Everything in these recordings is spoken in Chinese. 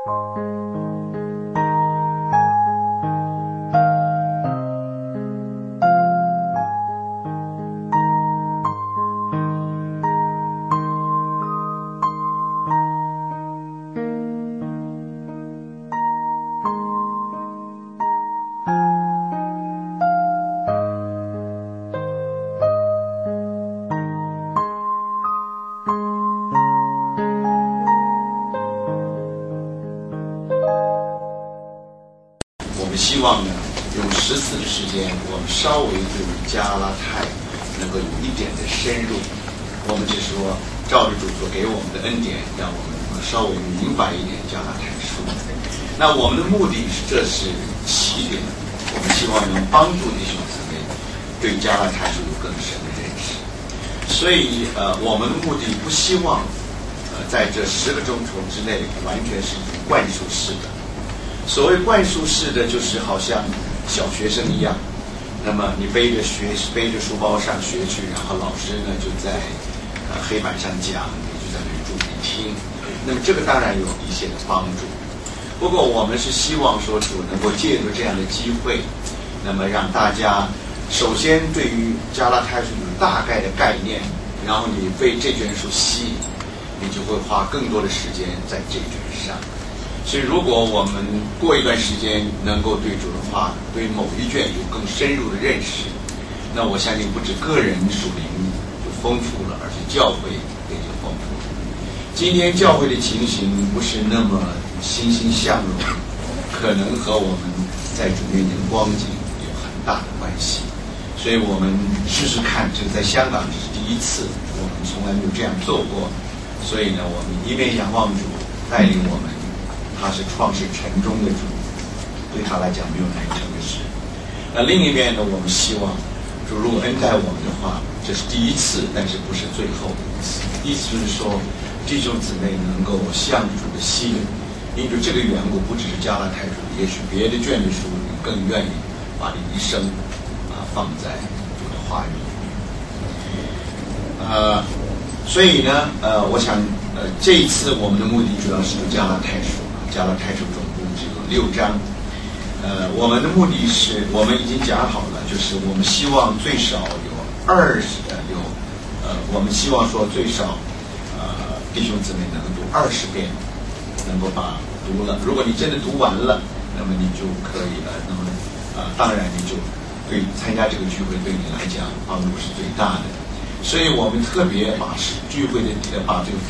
希望呢，用14的时间，我们稍微对加拉太能够有一点的深入。我们只是说，照着主所给我们的恩典，让我们能够稍微明白一点加拉太书。那我们的目的是，这是起点。我们希望能帮助弟兄姊妹对加拉太书有更深的认识。所以我们的目的不希望在这10个钟头之内完全是灌输式的。所谓灌输式的，就是好像小学生一样，那么你背着书包上学去，然后老师呢就在黑板上讲，你就在那里注意听。那么这个当然有一些的帮助，不过我们是希望说主能够借助这样的机会，那么让大家首先对于加拉太书有大概的概念，然后你被这卷书吸引，你就会花更多的时间在这卷上。所以如果我们过一段时间能够对主的话，对某一卷有更深入的认识，那我相信不止个人属灵就丰富了，而且教会也就丰富了。今天教会的情形不是那么欣欣向荣，可能和我们在主面前的光景有很大的关系。所以我们试试看，这在香港这是第一次，我们从来没有这样做过。所以呢，我们一面仰望主带领我们，他是创世城中的主，对他来讲没有难成的事。那另一面呢，我们希望主如果恩待我们的话，这是第一次，但是不是最后的一次。意思就是说，弟兄姊妹能够向主的吸引，因着这个缘故，不只是加拉太书，也许别的卷的书，你更愿意把你一生放在主的话语里面。所以呢，我想，这一次我们的目的主要是加拉太书。加拉太书总共只有6章，我们的目的是我们已经讲好了，就是我们希望最少有我们希望说最少弟兄姊妹能读20遍，能够把读了。如果你真的读完了，那么你就可以了。那么当然你就对参加这个聚会对你来讲帮助是最大的。所以我们特别把聚会的把这个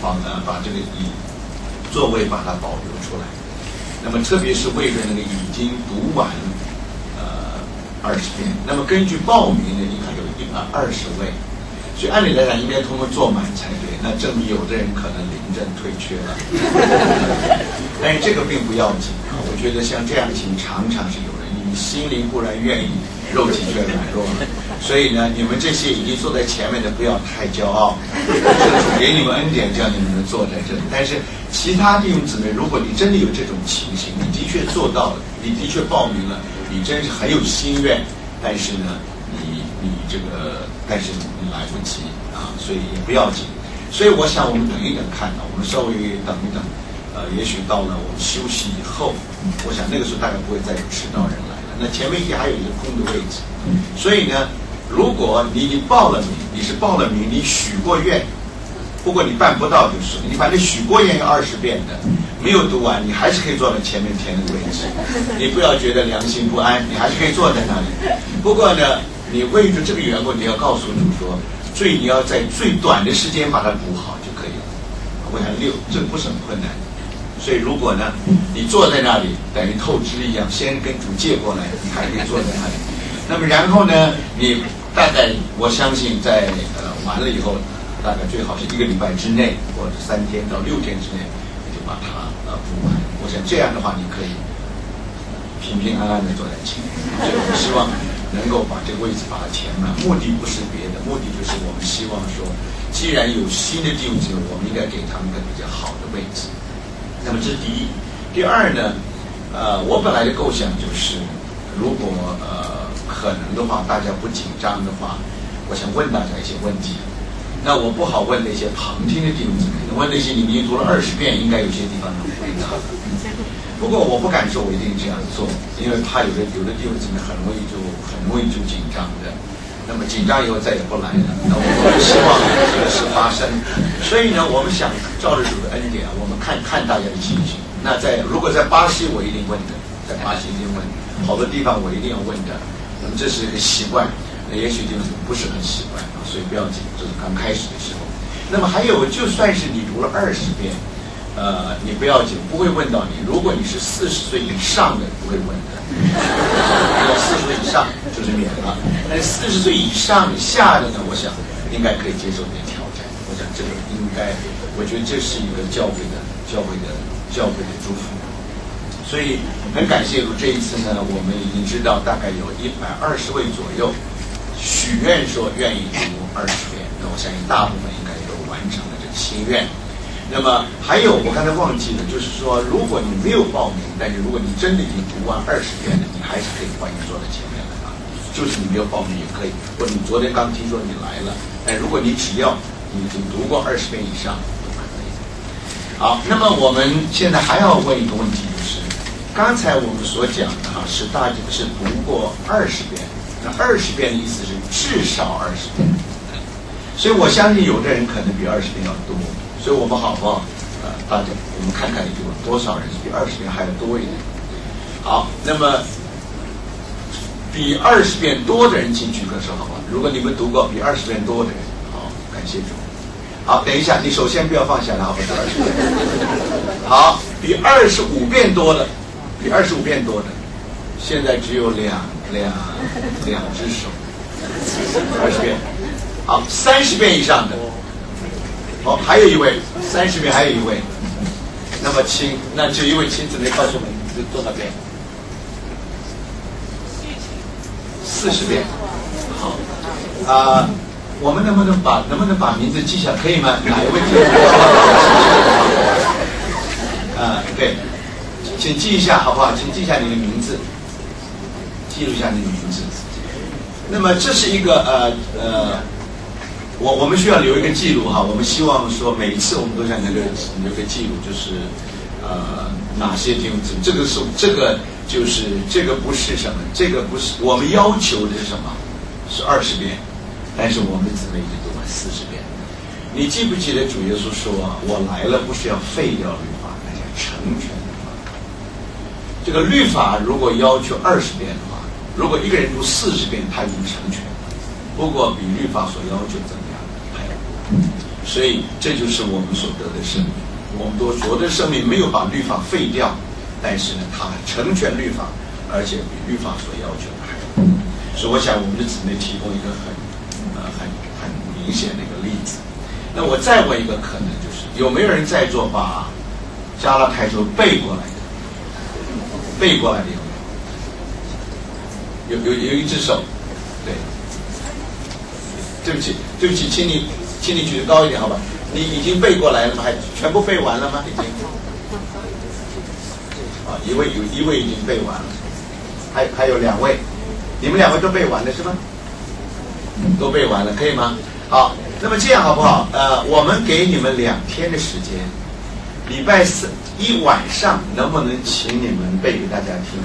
座位把它保留出来，那么特别是为了那个已经读完20遍，那么根据报名呢，应该有120位，所以按理来讲应该通过坐满才对，那证明有的人可能临阵退却了，但是这个并不要紧啊。我觉得像这样的情常常是有的，你心灵固然愿意，肉体却软弱了。所以呢，你们这些已经坐在前面的不要太骄傲，给你们恩典，叫你们能坐在这里。但是其他弟兄姊妹，如果你真的有这种情形，你的确做到了，你的确报名了，你真是很有心愿，但是呢，但是你来不及啊，所以也不要紧。所以我想我们等一等看啊，我们稍微等一等，也许到了我们休息以后，我想那个时候大概不会再有迟到人来了。那前面还有一个空的位置，所以呢，如果你已经报了名，你许过愿，不过你办不到就是，你反正许过愿有20遍的，没有读完，你还是可以坐在前面填那个位置，你不要觉得良心不安，你还是可以坐在那里。不过呢，你为着这个缘故，你要告诉主说，你要在最短的时间把它补好就可以了。我想这不是很困难。所以如果呢，你坐在那里等于透支一样，先跟主借过来，你还可以坐在那里。那么然后呢，你大概我相信在完了以后，大概最好是1个礼拜之内，或者3天到6天之内，你就把它补完。我想这样的话，你可以平平安安的坐在前面。所以我们希望能够把这个位置把它填满。目的不是别的，目的就是我们希望说，既然有新的弟兄姊妹，我们应该给他们一个比较好的位置。那么这是第一。第二呢，我本来的构想就是，如果可能的话，大家不紧张的话，我想问大家一些问题。 那我不好问那些旁听的弟兄姊妹，问那些你们已经读了20遍，应该有些地方能回答。不过我不敢说我一定这样做，因为怕有的弟兄姊妹很容易就紧张的，那么紧张以后再也不来了。那我们希望这个事发生，所以呢，我们想照着主的恩典，我们看大家的情形。那如果在巴西，我一定问的，在巴西一定问，好多地方我一定要问的。那么这是一个习惯，那也许就不是很习惯啊，所以不要紧，这是刚开始的时候。那么还有，就算是你读了20遍。你不要紧，不会问到你。如果你是40岁以上的，不会问的。40岁以上就是免了。但是40岁以上下的呢，我想应该可以接受你的挑战。我想这个应该，我觉得这是一个教会的祝福。所以很感谢主，这一次呢，我们已经知道大概有120位左右许愿说愿意读20遍。那我相信大部分应该都完成了这个心愿。那么还有，我刚才忘记了，就是说，如果你没有报名，但是如果你真的已经读完20遍了，你还是可以欢迎坐在前面来啊。就是你没有报名也可以，或者你昨天刚听说你来了，但如果你只要你已经读过20遍以上都可以。好，那么我们现在还要问一个问题，就是刚才我们所讲的是大家是读过20遍，那20遍的意思是至少20遍，所以我相信有的人可能比20遍要多。所以我们好不好？大家我们看看有多少人比20遍还要多一点。好，那么比20遍多的人请举个手，好吧？如果你们读过比20遍多的人，好，感谢主。好，等一下，你首先不要放下来，好吧？20遍。好，比25遍多的，现在只有两只手。20遍。好，30遍以上的。好，还有一位30遍，还有一位。那么那就一位亲自来告诉我们你坐哪边？40遍。好，我们能不能把名字记下来，可以吗？哪一位？对，请记一下好不好？请记一下你的名字，记录一下你的名字。那么这是一个我们需要留一个记录哈，我们希望说每一次我们都想留个记录，就是哪些弟兄姊妹，这个不是什么，这个不是我们要求的是什么？是20遍，但是我们姊妹已经读完40遍。你记不记得主耶稣说我来了不是要废掉律法，而是成全律法。这个律法如果要求20遍的话，如果一个人读40遍，他已经成全了。不过比律法所要求怎么样？所以这就是我们所得的生命。我们所得的生命没有把律法废掉，但是呢，它成全律法，而且比律法所要求的还多。所以我想我们的姊妹提供一个很明显的一个例子。那我再问一个可能，就是有没有人在座把加拉太书背过来的？背过来的有没有？有一只手，对。对不起，请你举得高一点，好吧？你已经背过来了吗？还全部背完了吗？已经。一位已经背完了，还有2位，你们2位都背完了是吗？都背完了，可以吗？好，那么这样好不好？我们给你们2天的时间，礼拜4一晚上能不能请你们背给大家听？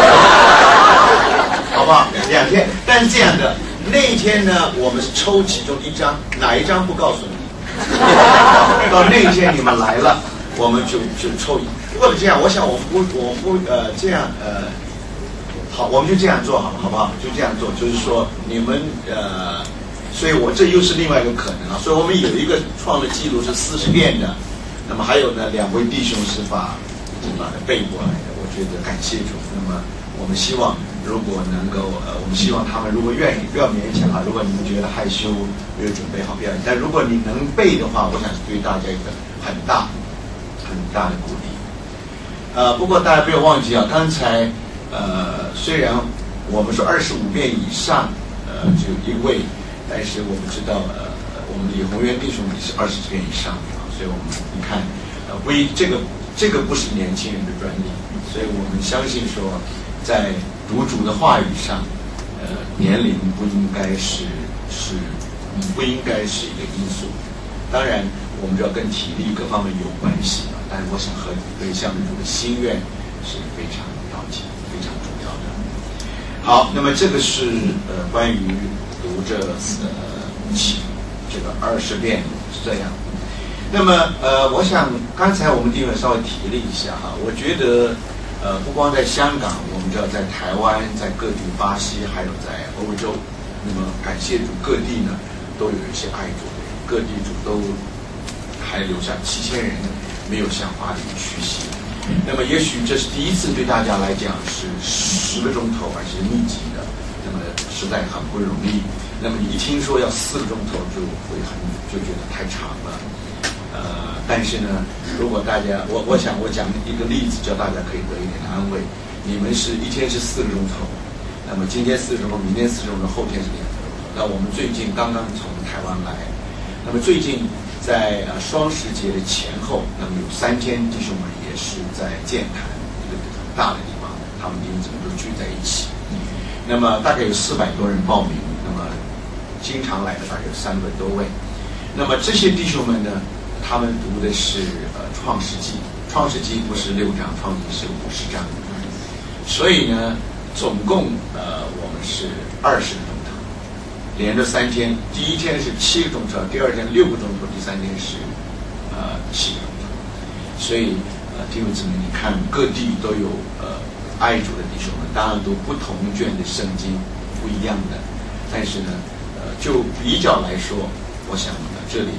好不好？2天，但是这样的。那一天呢，我们是抽其中1张，哪一张不告诉你？到那一天你们来了，我们就抽一。或者这样，我想我不这样好，我们就这样做好不好？就这样做，就是说你们所以我这又是另外一个可能啊。所以我们有一个创的记录是40遍的，那么还有呢2位弟兄是把它背过来的。我觉得感谢主。那么我们希望。如果能够我们希望他们如果愿意，不要勉强啊。如果你们觉得害羞，没有准备好，不要。但如果你能背的话，我想是对大家一个很大的鼓励。不过大家不要忘记啊，刚才虽然我们说25遍以上，只有1位，但是我们知道我们李宏源弟兄也是20遍以上啊，所以我们你看这个不是年轻人的专利，所以我们相信说在读主的话语上，年龄不应该是不应该是一个因素。当然，我们知道跟体力各方面有关系啊，但是我想和对向主的心愿是非常要紧、非常重要的。好，那么这个是关于读这个20遍是这样。那么我想刚才我们弟兄稍微提了一下哈，我觉得不光在香港，我们知道在台湾、在各地巴西，还有在欧洲，那么感谢主，各地呢都有一些爱主的人，各地主都还留下7000人没有向巴黎屈膝。那么也许这是第一次对大家来讲是10个钟头，而且是密集的，那么实在很不容易。那么你一听说要4个钟头，就觉得太长了。但是呢，如果大家我想我讲一个例子，叫大家可以得一点安慰。你们是一天是4个钟头，那么今天4个钟头，明天4个钟头，后天是2个钟头。那我们最近刚刚从台湾来，那么最近在双十节的前后，那么有3天弟兄们也是在剑潭一个很大的地方，他们弟兄姊妹都聚在一起。那么大概有400多人报名，那么经常来的大概有300多位。那么这些弟兄们呢，他们读的是创世纪，创世纪不是6章，创世纪是50章，所以呢，总共我们是20个钟头，连着3天，第一天是7个钟头，第二天6个钟头，第3天是7个钟头。所以弟兄姊妹，你看各地都有爱主的弟兄们，当然读不同卷的圣经，不一样的，但是呢，就比较来说，我想这里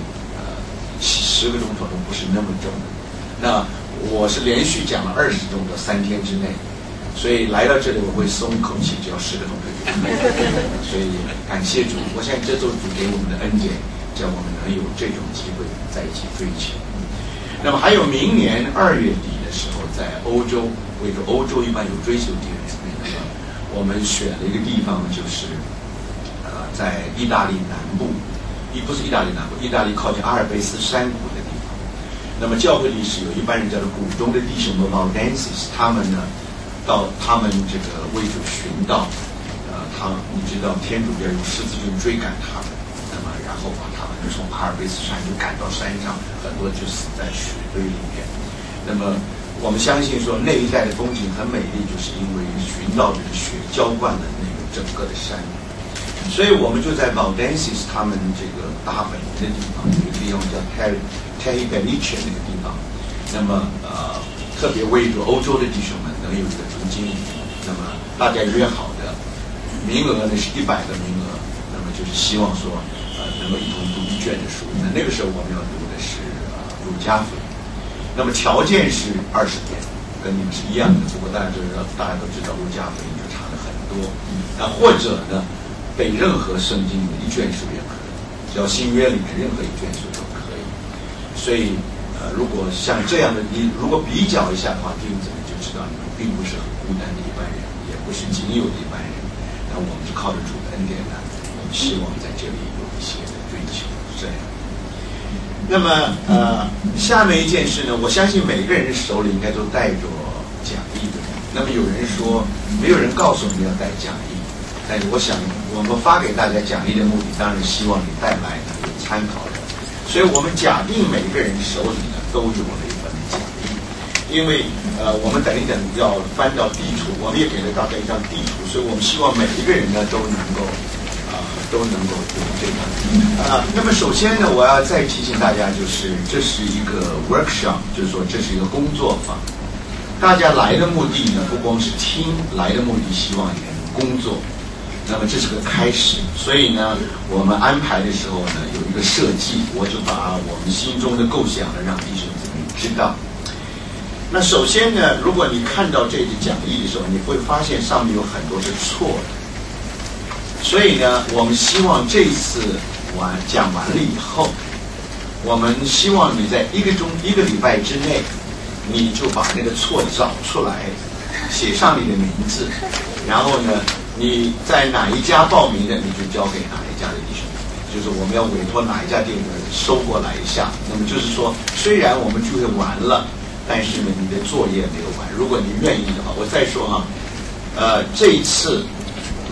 10个钟头都不是那么重的。那我是连续讲了20钟头，3天之内，所以来到这里我会松一口气，只要10个钟头就可以。所以感谢主，我相信这都是主给我们的恩典，叫我们能有这种机会在一起追求。那么还有明年2月底的时候，在欧洲，为着欧洲一般有追求弟兄姊妹，那么我们选了一个地方，就是在意大利南部。不是意大利南部，意大利靠近阿尔卑斯山谷的地方。那么教会历史有一般人叫做谷中的弟兄们 Valdenses， 他们呢到他们这个为主寻道，你知道天主要用十字军追赶他们，那么然后把他们从阿尔卑斯山就赶到山上，很多就死在雪堆里面。那么我们相信说那一带的风景很美丽，就是因为寻道这个雪浇灌了那个整个的山。所以我们就在 Valdenses 他们这个大本营的地方，有一个地方叫 Terri Benice 那个地方。那么特别为着欧洲的弟兄们能有一个读经，那么大家约好的名额呢是100个名额，那么就是希望说能够一同读1卷的书。那个时候我们要读的是路加福音，那么条件是20篇，跟你们是一样的。不过大家都知道路加福音就差了很多。那或者呢？背任何圣经里面1卷书也可以，只要新约里面任何1卷书都可以。所以如果像这样的，你如果比较一下的话，弟兄姊妹就知道你们并不是很孤单的一般人，也不是仅有的一般人。那我们是靠着主的恩典呢，我们希望在这里有一些的追求，这样。那么下面一件事呢，我相信每个人手里应该都带着讲义的。那么有人说，没有人告诉你要带讲义。但是我想，我们发给大家讲义的目的，当然希望你带来有参考的。所以我们假定每个人手里呢都有了一本讲义，因为我们等一等要翻到地图，我们也给了大家一张地图，所以我们希望每一个人呢都能够有这个。那么首先呢，我要再提醒大家，就是这是一个 workshop， 就是说这是一个工作坊。大家来的目的呢，不光是听，来的目的希望也能工作。那么这是个开始，所以呢，我们安排的时候呢有一个设计，我就把我们心中的构想呢让弟兄姊妹知道。那首先呢，如果你看到这个讲义的时候，你会发现上面有很多是错的，所以呢，我们希望这次讲完了以后，我们希望你在1个礼拜之内，你就把那个错找出来，写上你的名字，然后呢。你在哪一家报名的，你就交给哪一家的弟兄，就是我们要委托哪一家店收过来一下。那么就是说，虽然我们聚会完了，但是呢，你的作业没有完。如果你愿意的话，我再说哈，这一次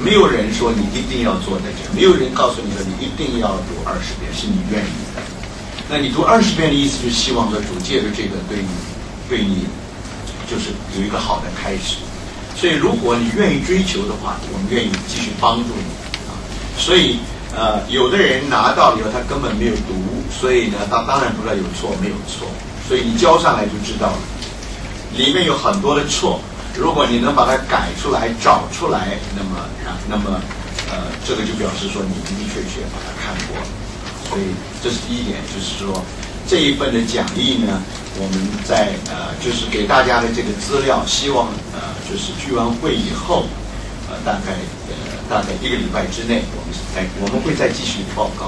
没有人说你一定要做这个，没有人告诉你说你一定要读20遍，是你愿意的。那你读20遍的意思，就是希望说主借着这个对你就是有一个好的开始。所以如果你愿意追求的话，我们愿意继续帮助你啊。所以有的人拿到了以后他根本没有读，所以呢他当然不知道有错没有错，所以你交上来就知道了，里面有很多的错。如果你能把它改出来、找出来，那么这个就表示说你的的确确把它看过了。所以这是第一点，就是说这一份的讲义呢，我们在就是给大家的这个资料，希望就是聚完会以后，大概1个礼拜之内，我们会再继续报告。